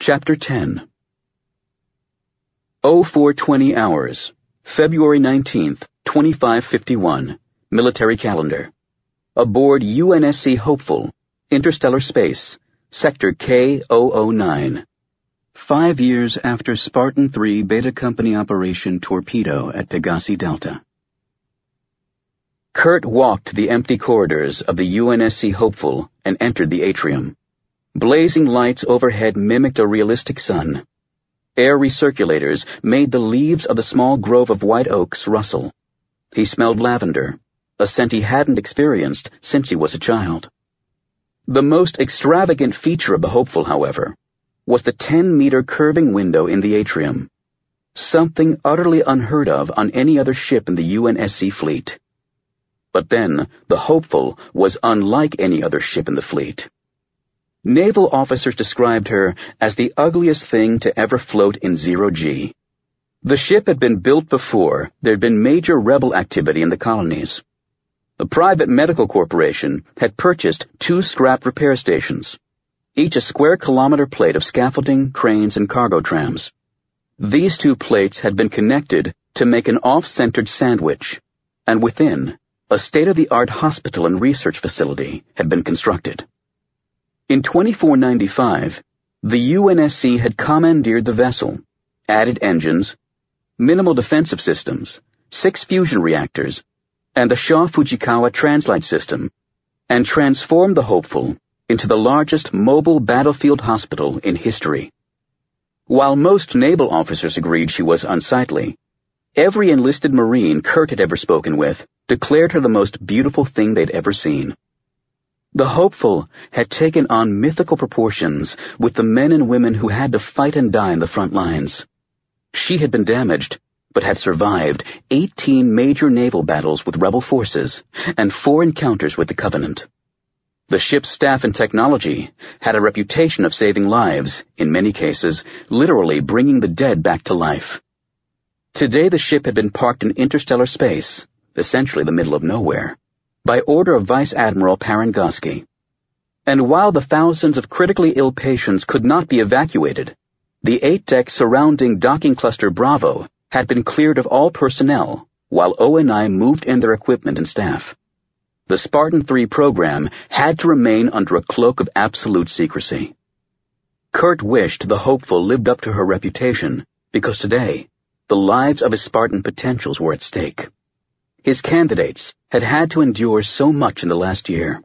Chapter 10 0420 hours, February 19th, 2551, Military Calendar. Aboard UNSC Hopeful, Interstellar Space, Sector K009. 5 years after Spartan 3 Beta Company Operation Torpedo at Pegasi Delta. Kurt walked the empty corridors of the UNSC Hopeful and entered the atrium. Blazing lights overhead mimicked a realistic sun. Air recirculators made the leaves of the small grove of white oaks rustle. He smelled lavender, a scent he hadn't experienced since he was a child. The most extravagant feature of the Hopeful, however, was the 10-meter curving window in the atrium, something utterly unheard of on any other ship in the UNSC fleet. But then, the Hopeful was unlike any other ship in the fleet. Naval officers described her as the ugliest thing to ever float in zero-G. The ship had been built before there had been major rebel activity in the colonies. A private medical corporation had purchased 2 scrap repair stations, each a square-kilometer plate of scaffolding, cranes, and cargo trams. These 2 plates had been connected to make an off-centered sandwich, and within, a state-of-the-art hospital and research facility had been constructed. In 2495, the UNSC had commandeered the vessel, added engines, minimal defensive systems, 6 fusion reactors, and the Shaw Fujikawa translite system, and transformed the Hopeful into the largest mobile battlefield hospital in history. While most naval officers agreed she was unsightly, every enlisted Marine Kurt had ever spoken with declared her the most beautiful thing they'd ever seen. The Hopeful had taken on mythical proportions with the men and women who had to fight and die in the front lines. She had been damaged, but had survived 18 major naval battles with rebel forces and 4 encounters with the Covenant. The ship's staff and technology had a reputation of saving lives, in many cases, literally bringing the dead back to life. Today the ship had been parked in interstellar space, essentially the middle of nowhere, by order of Vice Admiral Parangosky. And while the thousands of critically ill patients could not be evacuated, the 8 decks surrounding Docking Cluster Bravo had been cleared of all personnel, while ONI moved in their equipment and staff. The Spartan 3 program had to remain under a cloak of absolute secrecy. Kurt wished the Hopeful lived up to her reputation, because today, the lives of his Spartan potentials were at stake. His candidates had had to endure so much in the last year.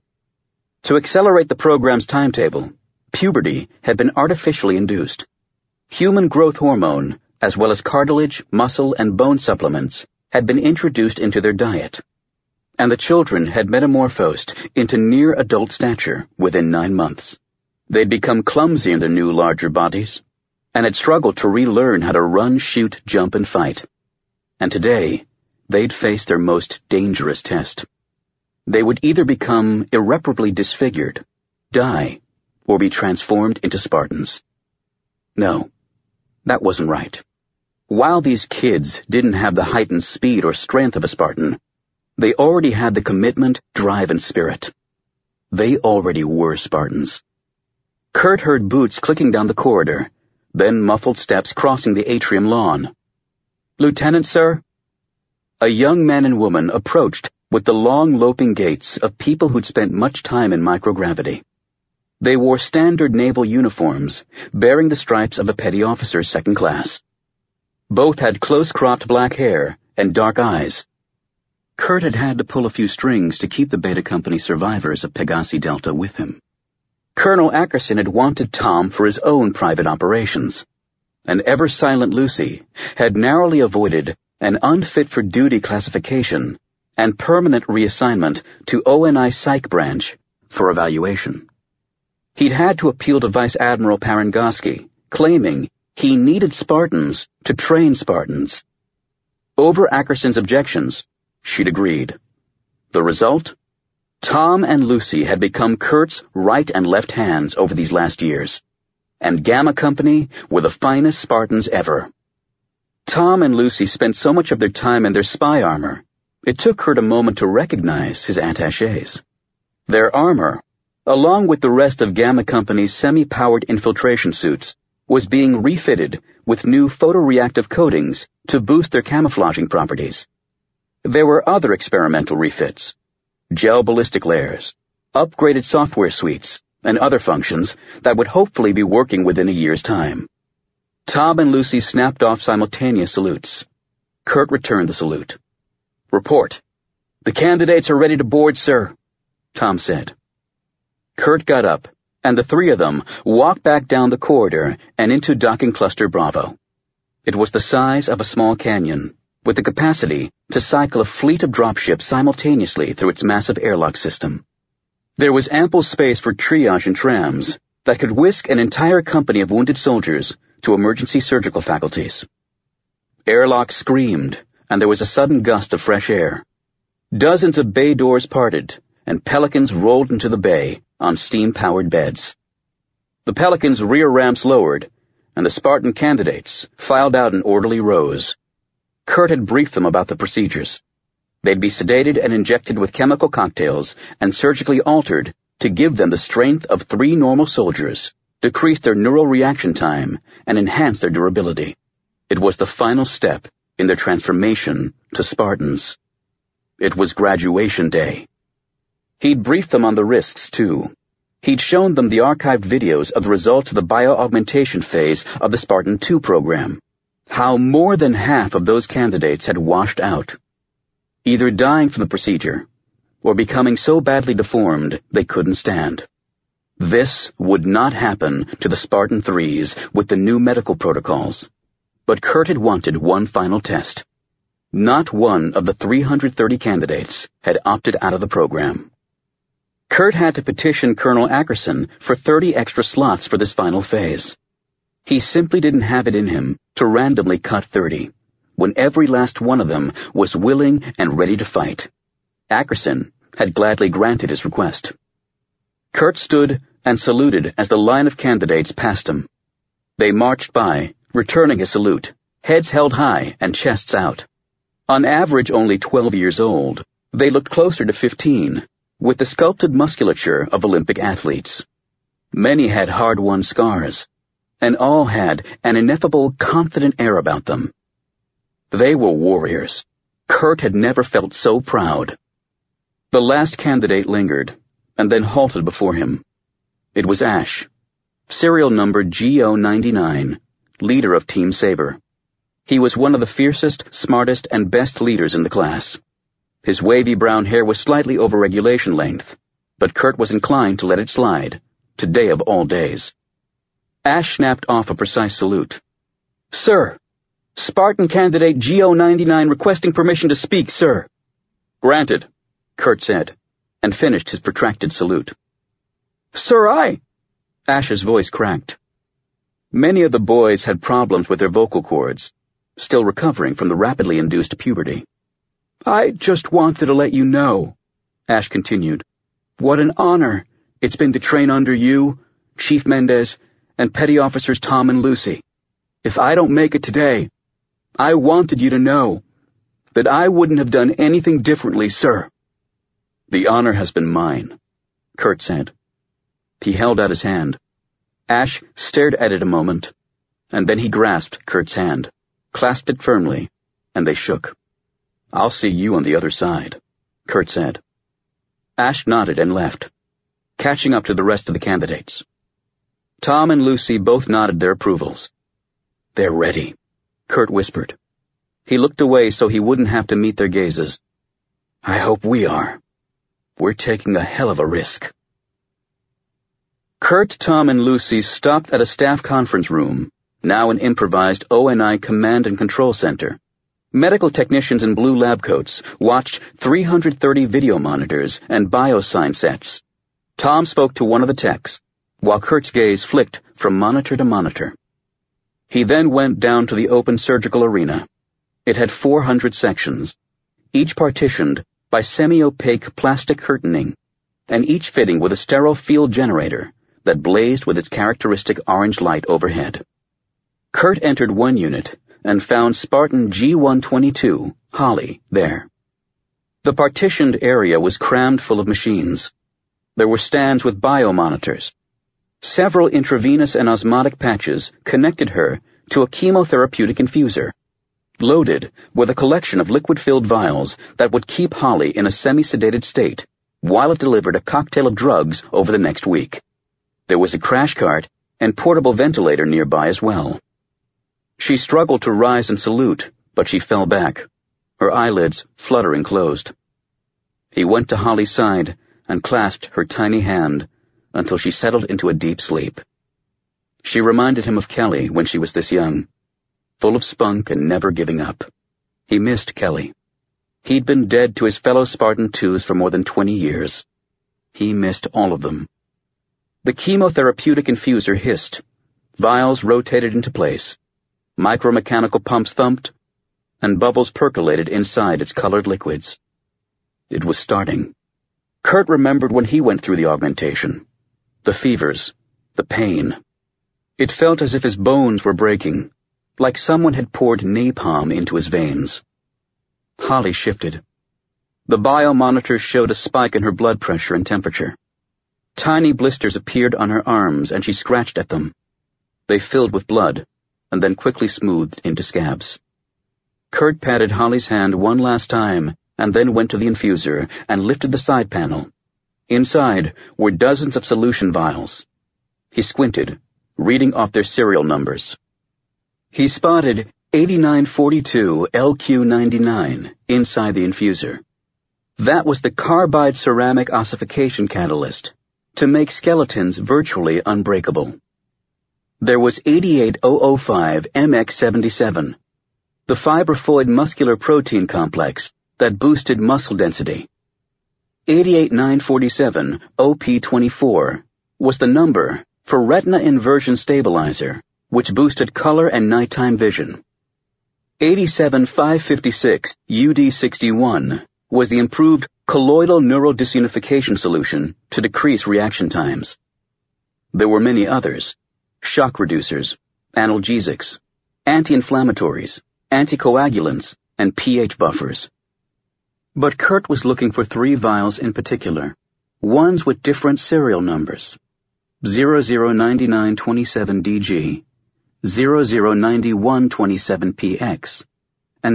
To accelerate the program's timetable, puberty had been artificially induced. Human growth hormone, as well as cartilage, muscle, and bone supplements, had been introduced into their diet, and the children had metamorphosed into near adult stature within 9 months. They'd become clumsy in their new larger bodies, and had struggled to relearn how to run, shoot, jump, and fight. And today, they'd face their most dangerous test. They would either become irreparably disfigured, die, or be transformed into Spartans. No, that wasn't right. While these kids didn't have the heightened speed or strength of a Spartan, they already had the commitment, drive, and spirit. They already were Spartans. Kurt heard boots clicking down the corridor, then muffled steps crossing the atrium lawn. "Lieutenant, sir?" A young man and woman approached with the long loping gaits of people who'd spent much time in microgravity. They wore standard naval uniforms, bearing the stripes of a petty officer's second class. Both had close-cropped black hair and dark eyes. Kurt had had to pull a few strings to keep the Beta Company survivors of Pegasi Delta with him. Colonel Ackerson had wanted Tom for his own private operations, and ever-silent Lucy had narrowly avoided an unfit-for-duty classification and permanent reassignment to ONI Psych Branch for evaluation. He'd had to appeal to Vice Admiral Parangosky, claiming he needed Spartans to train Spartans. Over Ackerson's objections, she'd agreed. The result? Tom and Lucy had become Kurt's right and left hands over these last years, and Gamma Company were the finest Spartans ever. Tom and Lucy spent so much of their time in their spy armor, it took Kurt a moment to recognize his attachés. Their armor, along with the rest of Gamma Company's semi-powered infiltration suits, was being refitted with new photoreactive coatings to boost their camouflaging properties. There were other experimental refits: gel ballistic layers, upgraded software suites, and other functions that would hopefully be working within a year's time. Tom and Lucy snapped off simultaneous salutes. Kurt returned the salute. "Report. The candidates are ready to board, sir," Tom said. Kurt got up, and the three of them walked back down the corridor and into docking cluster Bravo. It was the size of a small canyon, with the capacity to cycle a fleet of dropships simultaneously through its massive airlock system. There was ample space for triage and trams that could whisk an entire company of wounded soldiers to emergency surgical faculties. Airlocks screamed, and there was a sudden gust of fresh air. Dozens of bay doors parted, and Pelicans rolled into the bay on steam-powered beds. The Pelicans' rear ramps lowered, and the Spartan candidates filed out in orderly rows. Kurt had briefed them about the procedures. They'd be sedated and injected with chemical cocktails and surgically altered to give them the strength of 3 normal soldiers, decrease their neural reaction time, and enhance their durability. It was the final step in their transformation to Spartans. It was graduation day. He'd briefed them on the risks, too. He'd shown them the archived videos of the results of the bio-augmentation phase of the Spartan 2 program. How more than half of those candidates had washed out, either dying from the procedure or becoming so badly deformed they couldn't stand. This would not happen to the Spartan 3s with the new medical protocols. But Kurt had wanted one final test. Not one of the 330 candidates had opted out of the program. Kurt had to petition Colonel Ackerson for 30 extra slots for this final phase. He simply didn't have it in him to randomly cut 30, when every last one of them was willing and ready to fight. Ackerson had gladly granted his request. Kurt stood and saluted as the line of candidates passed him. They marched by, returning his salute, heads held high and chests out. On average only 12 years old, they looked closer to 15, with the sculpted musculature of Olympic athletes. Many had hard-won scars, and all had an ineffable, confident air about them. They were warriors. Kurt had never felt so proud. The last candidate lingered, and then halted before him. It was Ash, serial number GO99, leader of Team Saber. He was one of the fiercest, smartest, and best leaders in the class. His wavy brown hair was slightly over regulation length, but Kurt was inclined to let it slide, today of all days. Ash snapped off a precise salute. "Sir, Spartan candidate GO99 requesting permission to speak, sir." "Granted," Kurt said, and finished his protracted salute. "Sir, Ash's voice cracked. Many of the boys had problems with their vocal cords, still recovering from the rapidly induced puberty. "I just wanted to let you know," Ash continued, "what an honor it's been to train under you, Chief Mendez, and Petty Officers Tom and Lucy. If I don't make it today, I wanted you to know that I wouldn't have done anything differently, sir." "The honor has been mine," Kurt said. He held out his hand. Ash stared at it a moment, and then he grasped Kurt's hand, clasped it firmly, and they shook. "I'll see you on the other side," Kurt said. Ash nodded and left, catching up to the rest of the candidates. Tom and Lucy both nodded their approvals. "They're ready," Kurt whispered. He looked away so he wouldn't have to meet their gazes. "I hope we are. We're taking a hell of a risk." Kurt, Tom, and Lucy stopped at a staff conference room, now an improvised ONI command and control center. Medical technicians in blue lab coats watched 330 video monitors and biosign sets. Tom spoke to one of the techs, while Kurt's gaze flicked from monitor to monitor. He then went down to the open surgical arena. It had 400 sections, each partitioned by semi-opaque plastic curtaining, and each fitting with a sterile field generator that blazed with its characteristic orange light overhead. Kurt entered one unit and found Spartan G122, Holly, there. The partitioned area was crammed full of machines. There were stands with biomonitors, Several intravenous and osmotic patches connected her to a chemotherapeutic infuser, loaded with a collection of liquid-filled vials that would keep Holly in a semi-sedated state while it delivered a cocktail of drugs over the next week. There was a crash cart and portable ventilator nearby as well. She struggled to rise and salute, but she fell back, her eyelids fluttering closed. He went to Holly's side and clasped her tiny hand until she settled into a deep sleep. She reminded him of Kelly when she was this young, full of spunk and never giving up. He missed Kelly. He'd been dead to his fellow Spartan 2s for more than 20 years. He missed all of them. The chemotherapeutic infuser hissed. Vials rotated into place. Micromechanical pumps thumped, and bubbles percolated inside its colored liquids. It was starting. Kurt remembered when he went through the augmentation. The fevers, the pain. It felt as if his bones were breaking, like someone had poured napalm into his veins. Holly shifted. The biomonitors showed a spike in her blood pressure and temperature. Tiny blisters appeared on her arms, and she scratched at them. They filled with blood, and then quickly smoothed into scabs. Kurt patted Holly's hand one last time, and then went to the infuser and lifted the side panel. Inside were dozens of solution vials. He squinted, reading off their serial numbers. He spotted 8942 LQ99 inside the infuser. That was the carbide ceramic ossification catalyst to make skeletons virtually unbreakable. There was 88005 MX77, the fibrofoid muscular protein complex that boosted muscle density. 88947 OP24 was the number for retina inversion stabilizer, which boosted color and nighttime vision. 87556 UD61 was the improved colloidal neural disunification solution to decrease reaction times. There were many others: shock reducers, analgesics, anti-inflammatories, anticoagulants, and pH buffers. But Kurt was looking for 3 vials in particular, ones with different serial numbers: 009927DG, 009127PX, and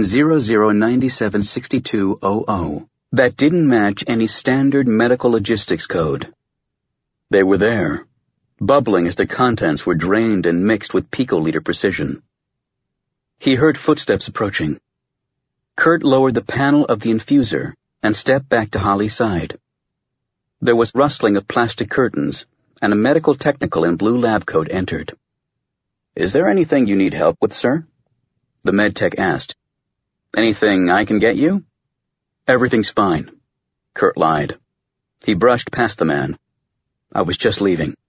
00976200, that didn't match any standard medical logistics code. They were there, bubbling as their contents were drained and mixed with picoliter precision. He heard footsteps approaching. Kurt lowered the panel of the infuser and stepped back to Holly's side. There was rustling of plastic curtains, and a medical technical in blue lab coat entered. "Is there anything you need help with, sir?" the med tech asked. "Anything I can get you?" "Everything's fine," Kurt lied. He brushed past the man. "I was just leaving."